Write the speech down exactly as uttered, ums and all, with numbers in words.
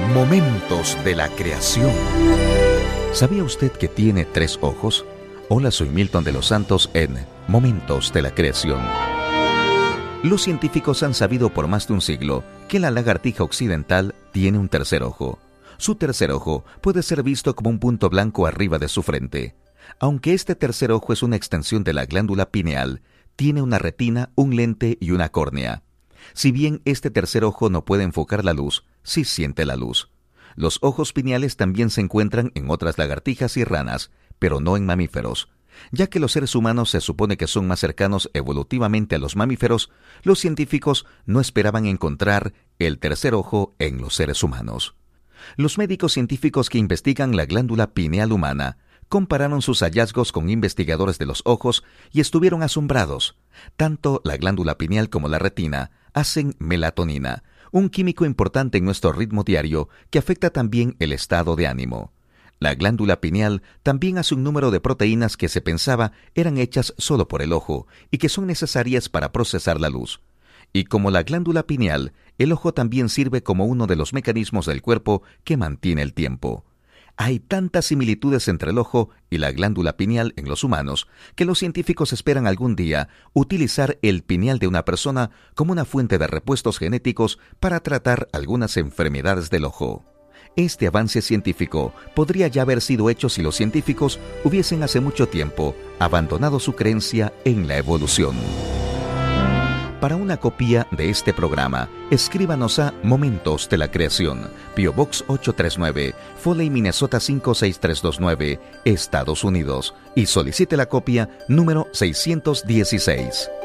Momentos de la creación. ¿Sabía usted que tiene tres ojos? Hola, soy Milton de los Santos en Momentos de la Creación. Los científicos han sabido por más de un siglo que la lagartija occidental tiene un tercer ojo. Su tercer ojo puede ser visto como un punto blanco arriba de su frente. Aunque este tercer ojo es una extensión de la glándula pineal, tiene una retina, un lente y una córnea. Si bien este tercer ojo no puede enfocar la luz, sí siente la luz. Los ojos pineales también se encuentran en otras lagartijas y ranas, pero no en mamíferos. Ya que los seres humanos se supone que son más cercanos evolutivamente a los mamíferos, los científicos no esperaban encontrar el tercer ojo en los seres humanos. Los médicos científicos que investigan la glándula pineal humana compararon sus hallazgos con investigadores de los ojos y estuvieron asombrados. Tanto la glándula pineal como la retina hacen melatonina, un químico importante en nuestro ritmo diario que afecta también el estado de ánimo. La glándula pineal también hace un número de proteínas que se pensaba eran hechas solo por el ojo y que son necesarias para procesar la luz. Y como la glándula pineal, el ojo también sirve como uno de los mecanismos del cuerpo que mantiene el tiempo. Hay tantas similitudes entre el ojo y la glándula pineal en los humanos que los científicos esperan algún día utilizar el pineal de una persona como una fuente de repuestos genéticos para tratar algunas enfermedades del ojo. Este avance científico podría ya haber sido hecho si los científicos hubiesen hace mucho tiempo abandonado su creencia en la evolución. Para una copia de este programa, escríbanos a Momentos de la Creación, P O Box ocho tres nueve, Foley, Minnesota cinco seis tres dos nueve, Estados Unidos, y solicite la copia número seiscientos dieciséis.